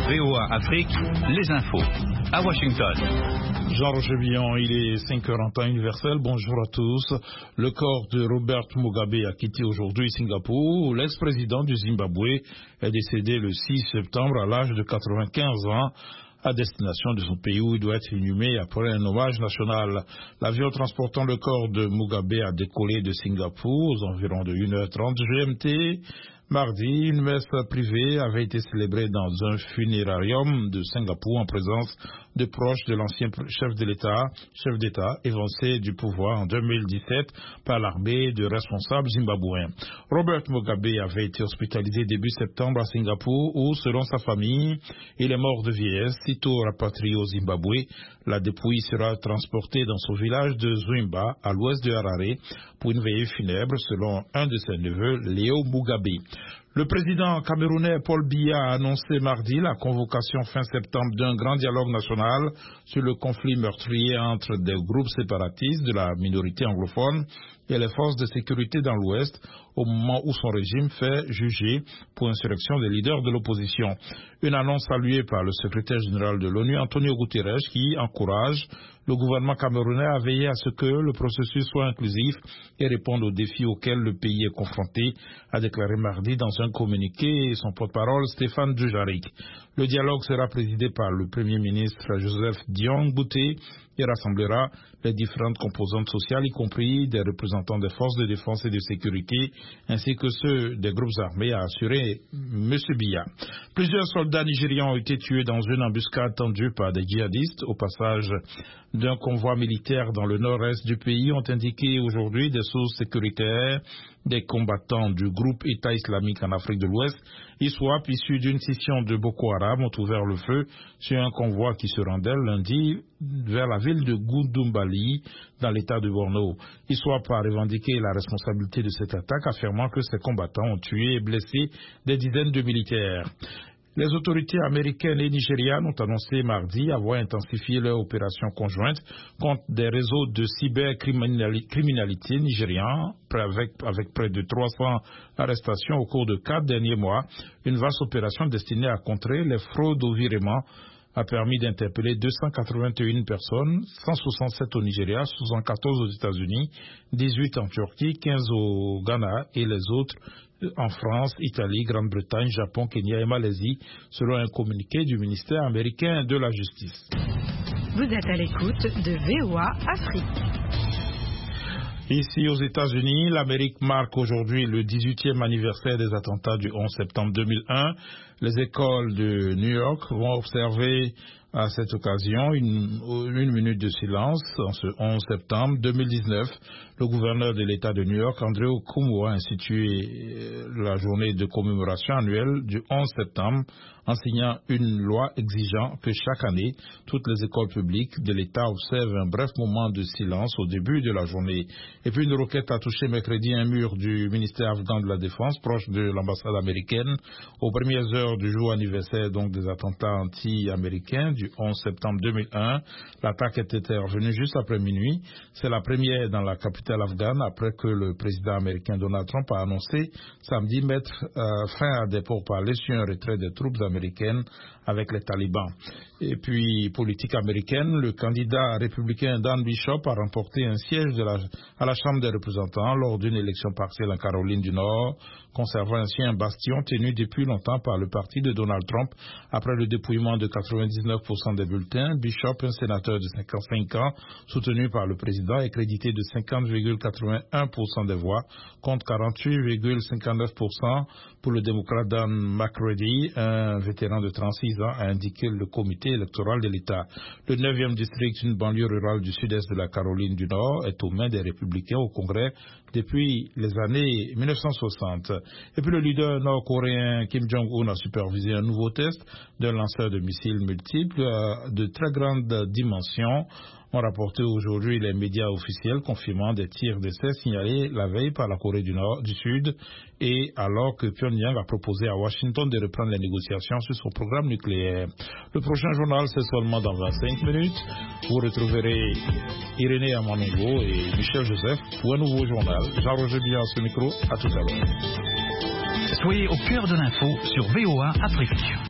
VOA Afrique, les infos. À Washington. Jean-Roger Billon, il est 5h en temps universel. Bonjour à tous. Le corps de Robert Mugabe a quitté aujourd'hui Singapour. L'ex-président du Zimbabwe est décédé le 6 septembre à l'âge de 95 ans. À destination de son pays où il doit être inhumé après un hommage national. L'avion transportant le corps de Mugabe a décollé de Singapour aux environs de 1h30 GMT. Mardi, une messe privée avait été célébrée dans un funérarium de Singapour en présence de proches de l'ancien chef d'État évincé du pouvoir en 2017 par l'armée de responsables zimbabwéens. Robert Mugabe avait été hospitalisé début septembre à Singapour où, selon sa famille, il est mort de vieillesse. Sitôt rapatrié au Zimbabwe, la dépouille sera transportée dans son village de Zwimba, à l'ouest de Harare, pour une veillée funèbre, selon un de ses neveux, Léo Mugabe. Le président camerounais Paul Biya a annoncé mardi la convocation fin septembre d'un grand dialogue national sur le conflit meurtrier entre des groupes séparatistes de la minorité anglophone et les forces de sécurité dans l'Ouest, au moment où son régime fait juger pour insurrection des leaders de l'opposition. Une annonce saluée par le secrétaire général de l'ONU, Antonio Guterres, qui encourage le gouvernement camerounais à veiller à ce que le processus soit inclusif et réponde aux défis auxquels le pays est confronté, a déclaré mardi dans un communiqué son porte-parole Stéphane Dujarric. Le dialogue sera présidé par le Premier ministre Joseph Dion Bouté et rassemblera les différentes composantes sociales, y compris des représentants des forces de défense et de sécurité, ainsi que ceux des groupes armés, a assuré M. Biya. Plusieurs soldats nigérians ont été tués dans une embuscade tendue par des djihadistes au passage d'un convoi militaire dans le nord-est du pays, ont indiqué aujourd'hui des sources sécuritaires. Des combattants du groupe État islamique en Afrique de l'Ouest, ISWAP, issus d'une scission de Boko Haram, ont ouvert le feu sur un convoi qui se rendait lundi vers la ville de Goudoumbali, dans l'état de Borno. ISWAP a revendiqué la responsabilité de cette attaque, affirmant que ces combattants ont tué et blessé des dizaines de militaires. Les autorités américaines et nigérianes ont annoncé mardi avoir intensifié leur opération conjointe contre des réseaux de cybercriminalité nigérians, avec près de 300 arrestations au cours de 4 derniers mois. Une vaste opération destinée à contrer les fraudes au virement a permis d'interpeller 281 personnes, 167 au Nigeria, 74 aux États-Unis, 18 en Turquie, 15 au Ghana et les autres en France, Italie, Grande-Bretagne, Japon, Kenya et Malaisie, selon un communiqué du ministère américain de la Justice. Vous êtes à l'écoute de VOA Afrique. Ici aux États-Unis, l'Amérique marque aujourd'hui le 18e anniversaire des attentats du 11 septembre 2001. Les écoles de New York vont observer à cette occasion une minute de silence en ce 11 septembre 2019. Le gouverneur de l'État de New York, Andrew Cuomo, a institué la journée de commémoration annuelle du 11 septembre en signant une loi exigeant que chaque année, toutes les écoles publiques de l'État observent un bref moment de silence au début de la journée. Et puis une roquette a touché mercredi un mur du ministère afghan de la Défense, proche de l'ambassade américaine, aux premières heures du jour anniversaire donc des attentats anti-américains du 11 septembre 2001. L'attaque est intervenue juste après minuit. C'est la première dans la capitale afghane après que le président américain Donald Trump a annoncé samedi mettre fin à des pourparlers sur un retrait des troupes américaines avec les talibans. Et puis, politique américaine, le candidat républicain Dan Bishop a remporté un siège à la Chambre des représentants lors d'une élection partielle en Caroline du Nord, conservant ainsi un bastion tenu depuis longtemps par le parti de Donald Trump. Après le dépouillement de 99% des bulletins, Bishop, un sénateur de 55 ans, soutenu par le président, est crédité de 50,81% des voix, contre 48,59% pour le démocrate Dan McCready, un vétéran de 36 ans, a indiqué le comité électoral de l'État. Le 9e district, une banlieue rurale du sud-est de la Caroline du Nord, est aux mains des républicains au Congrès depuis les années 1960. Et puis le leader nord-coréen Kim Jong-un a supervisé un nouveau test d'un lanceur de missiles multiples de très grande dimension. Ont rapporté aujourd'hui les médias officiels confirmant des tirs d'essai signalés la veille par la Corée du Sud, et alors que Pyongyang a proposé à Washington de reprendre les négociations sur son programme nucléaire. Le prochain journal, c'est seulement dans 25 minutes. Vous retrouverez Irénée Amanongo et Michel Joseph pour un nouveau journal. Jean-Roger Billon à ce micro. À tout à l'heure. Soyez au cœur de l'info sur VOA Afrique.